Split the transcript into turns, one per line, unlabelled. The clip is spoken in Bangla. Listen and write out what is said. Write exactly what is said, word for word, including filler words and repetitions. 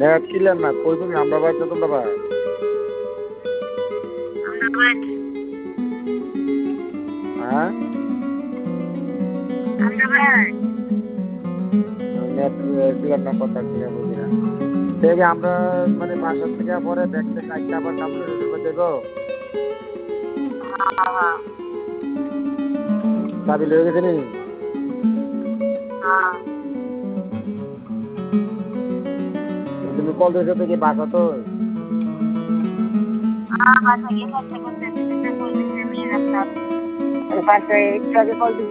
নেট ক্লিয়ার না, কই তুমি আমরাবাদ না তোমরাবাদ?
আমরাবাদ।
হ্যাঁ?
আমরাবাদ।
নেট ক্লিয়ার না, কথা ক্লিয়ার বুঝি না। দেখি আমরা মানে বাসার থেকে পরে ব্যাগ থেকে আইসা আবার কাপড়ের রোডের উপর যাইব?
হ্যাঁ, হ্যাঁ।
চাবি লয়ে গেছে নি?
হ্যাঁ।
তুমি কল দিয়েছো তো কি বাসা তো?
হ্যাঁ, বাসায় গিয়ে করতে করতে দিতে বলতেছে নিয়ে রাখতে হবে। বাসায় একটু আগে কল দিছি।